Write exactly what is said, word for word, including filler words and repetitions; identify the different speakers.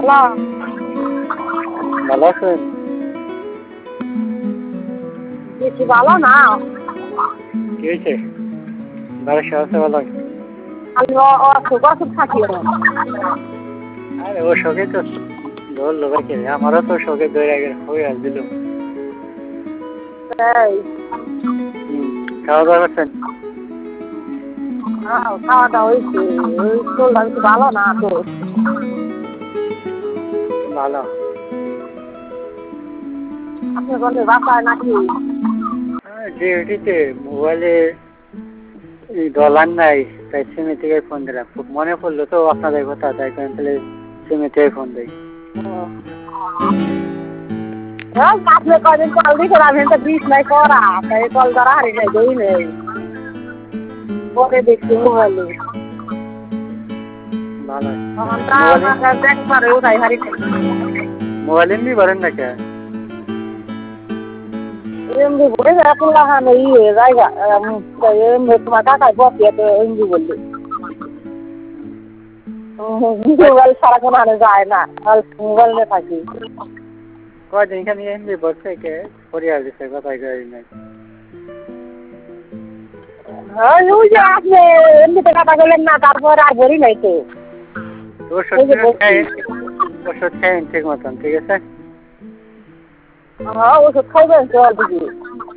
Speaker 1: Hello,
Speaker 2: ভালো আছেন?
Speaker 1: বেশি ভালো না।
Speaker 2: কি হয়েছে? বাড়ির সবাই আছে ভালো?
Speaker 1: আমি অসুখ অসুখ থাকি এখন।
Speaker 2: আরে ও শোকে তো ধরলো ভাইকে, আমারও তো শোকে ধরে হয়ে আসছিল।
Speaker 1: এই,
Speaker 2: হুম, খাওয়া দাওয়া করছেন?
Speaker 1: হ্যাঁ, খাওয়া দাওয়া হয়েছে। ওই শরীরটা বেশি ভালো না তো।
Speaker 2: ভালো।
Speaker 1: আপনি বলতে বাসায় নাকি?
Speaker 2: ডিউটিতে মোবাইলে ডলার নাই, তাই সিমে থেকে ফোন দিলাম। খুব মনে পড়লো তো আপনাদের কথা, তাই কারণ তাহলে সিমে থেকে ফোন দিই।
Speaker 1: হ্যাঁ, আপনি কদিন কল দিয়েছেন, আমি তো বিষ নাই করা, তাই কল ধরা হারি নাই, দেই নেই। পরে দেখছি মোবাইলে।
Speaker 2: ভালো।
Speaker 1: তখন তা আমার দেখবার উঠাই হারি নাই।
Speaker 2: মোবাইল এমনি বলেন না কে?
Speaker 1: এমনি বলে এখন লাগানো ইয়ে জায়গা এমনি তোমার কাকায় বসিয়ে তো এমনি বললি মোবাইল সারাক্ষণ আনে যায় না, মোবাইল নিয়ে থাকি।
Speaker 2: কয়দিন খানি এমনি বলছে কে পরিবার দিচ্ছে কথাই কই নাই।
Speaker 1: হ্যাঁ, ওই যে আপনি এমনিতে কথা বললেন না, তারপর আর বলি নাই তো।
Speaker 2: ওষুধ
Speaker 1: ওই যে বলছি,
Speaker 2: ওষুধ খাইন ঠিক মতন, ঠিক আছে?
Speaker 1: হ্যাঁ ওষুধ খাইবেন তো আর দিদি।